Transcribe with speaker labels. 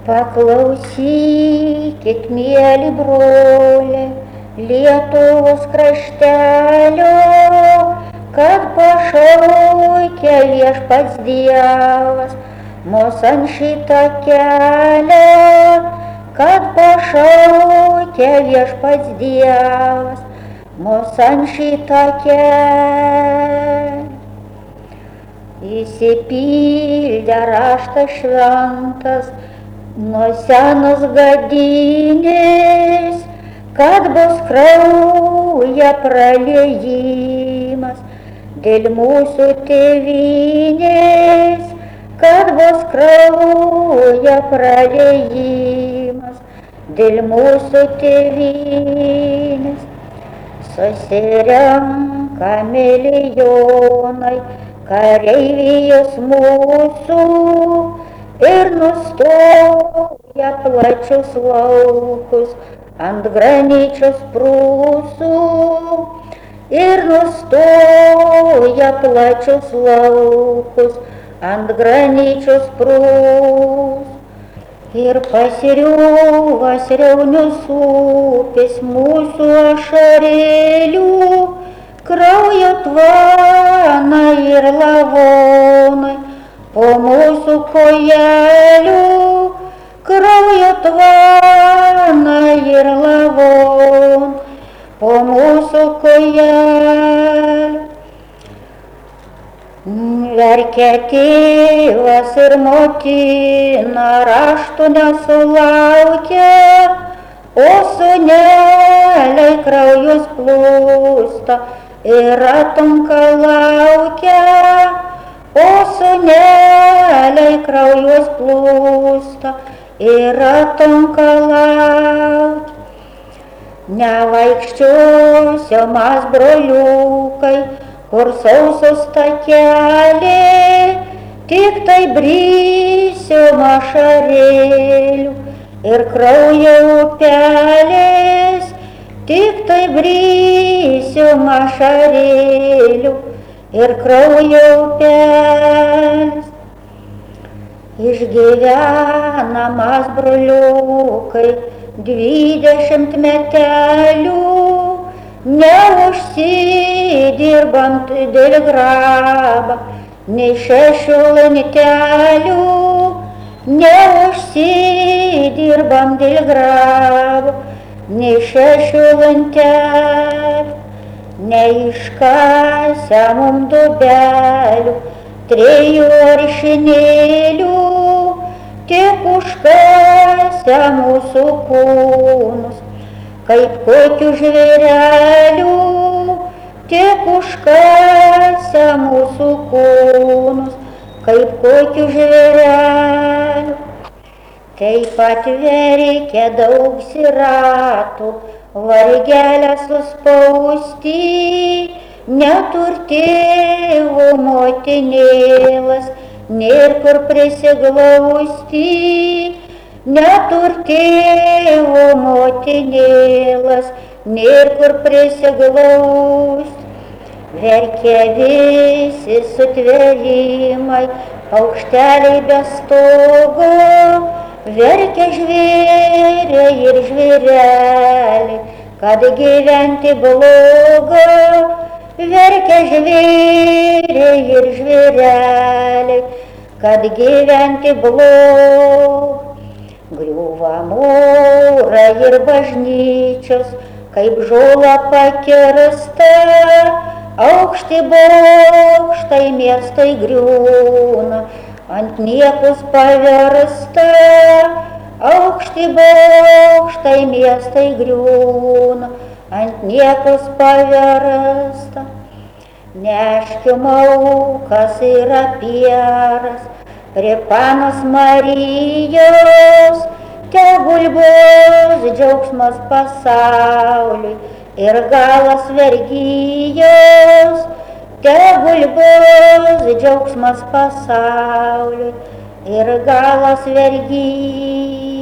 Speaker 1: Paklausykit, mėly broliai, Lietuvos kraštelio, kad pašaukia viešpats Dievas mus ant šitą kelią, kad pašaukia viešpats Dievas mus ant šitą kelią. Įsipildė raštas šventas, nuo senos gadynės, kad bus kraujo praliejimas dėl mūsų tėvynės, kad bus kraujo praliejimas dėl mūsų tėvynės. Susirenka milijonai kareivijos mūsų ir nustoja plačius laukus ant graničios prūsų, ir nustoja plačius laukus ant graničios prūsų. Ir pasiriūvas reunius upės mūsų ašarėlių, kraujo tvana ir lavonai po mūsų kojelių, kraujo tvana ir lavonai po mūsų kojelių. Verkia tėvas ir motina, raštų nesulaukia, o sūneliai kraujus plūsta ir atunka laukia, o sūneliai kraujus plūsta ir atunka laukia. Nevaikščiosiu mes broliukai, kur sausos takeliai, tik tai brysiu ašarėlių ir kraujo upelės, tik tai brysiu ašarėlių ir kraujo upelės. Išgyvenamas broliukai 20 metelių, neužsidirbant dėl graba, nei 6 lentelių, neužsidirbant dėl graba, nei 6 lentelių, neiškasę mum dubelių, 3 aršinėlių, tik užkasę mūsų kūnus, kaip kokių žvėrelių, tik užkasę mūsų kūnus, kaip kokių žvėrelių. Taip pat verkia daug siratų, vargelę suspausti, neturtėvų motinėlas, nėr kur prisiglausti, neturtėvų motinėlas, nėr kur prisiglaust. Verkia visi sutvėrimai, paukšteliai be stogo, verkia žvėriai ir žvėreliai, kad gyventi bloga, verkia žvėriai ir žvėreliai, kad gyventi bloga. Griūva mūrai ir bažnyčios, kaip žola pakirsta, aukšti bokštai miestai griūna, ant niekus paversta, aukšti bokštai miestai griūna, ant niekus paversta. Neškim aukas ir apieras prie Panos Marijos, tegul bus džiaugsmas pasauliui ir galas vergijos, tegul bus džiaugsmas pasauliui ir galas vergijos.